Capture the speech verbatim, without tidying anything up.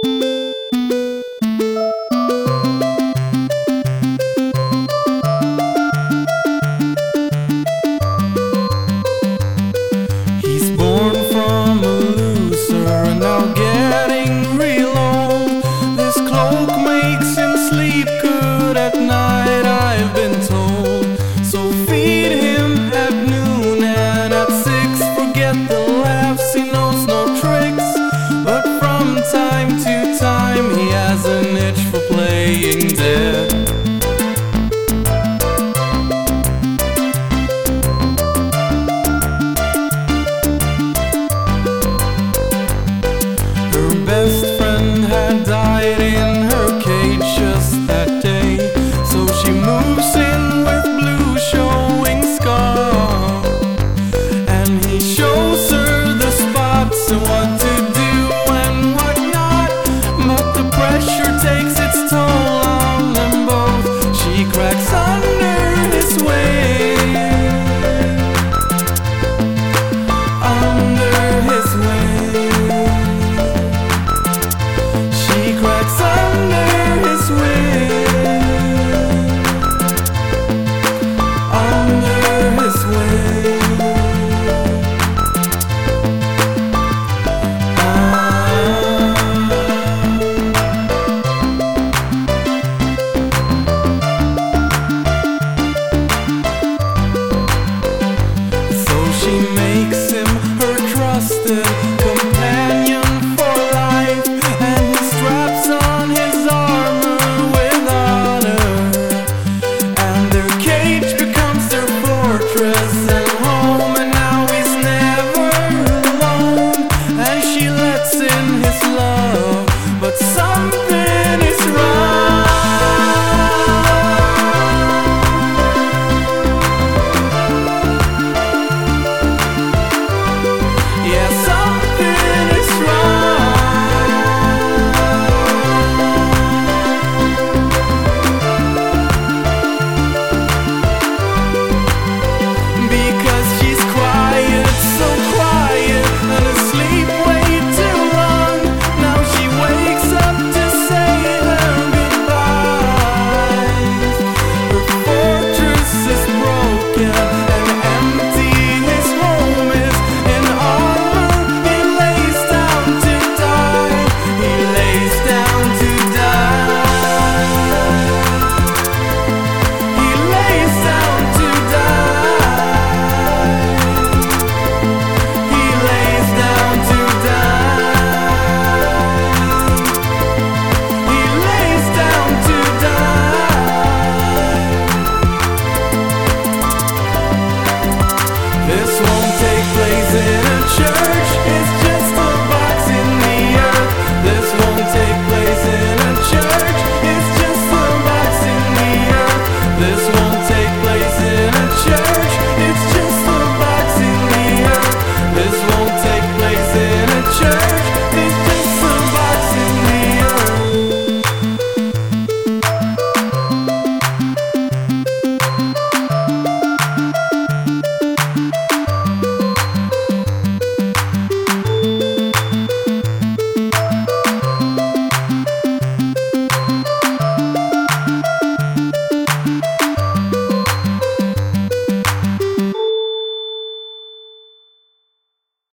He's born from a loser and now getting real old. This cloak makes him sleep good at night, I've been told. So feed him at noon and at six, forget the laughs, he knows no tricks. But from time to time he has an itch